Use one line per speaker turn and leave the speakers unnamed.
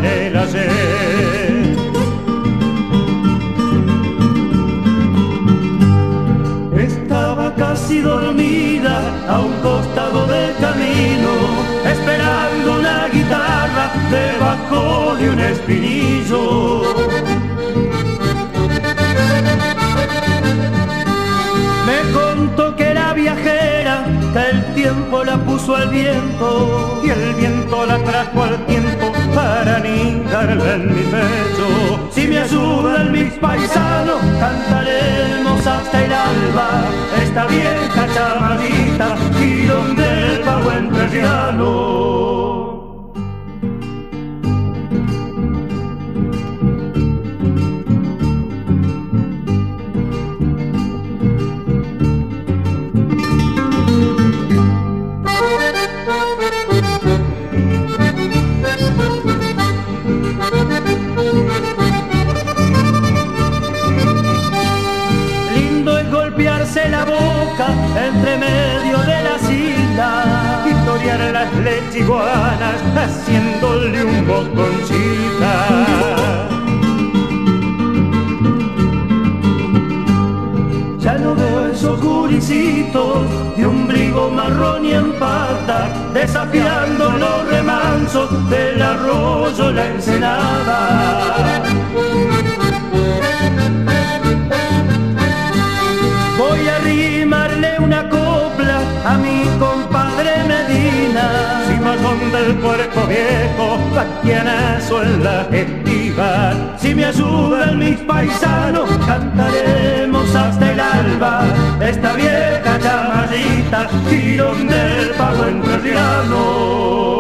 en el ayer. Estaba casi dormida a un costado del camino, esperando una guitarra debajo de un espinillo. Me contó que era viajera, que el tiempo la puso al viento y el viento la trajo al tiempo para anidarla en mi pecho. Si me ayudan mis paisanos, cantaremos hasta el alba esta vieja chamarrita y donde el pago entrerriano. La boca entre medio de las islas y torear las lechiguanas haciéndole un boconchita. Ya no veo esos guricitos de un brigo marrón y en pata desafiando los remansos del arroyo la ensenada. Voy a rimarle una copla a mi compadre Medina, cimarrón del puerco viejo, vaquianazo en la estiva. Si me ayudan mis paisanos, cantaremos hasta el alba esta vieja chamarrita y donde el pago entrerriano.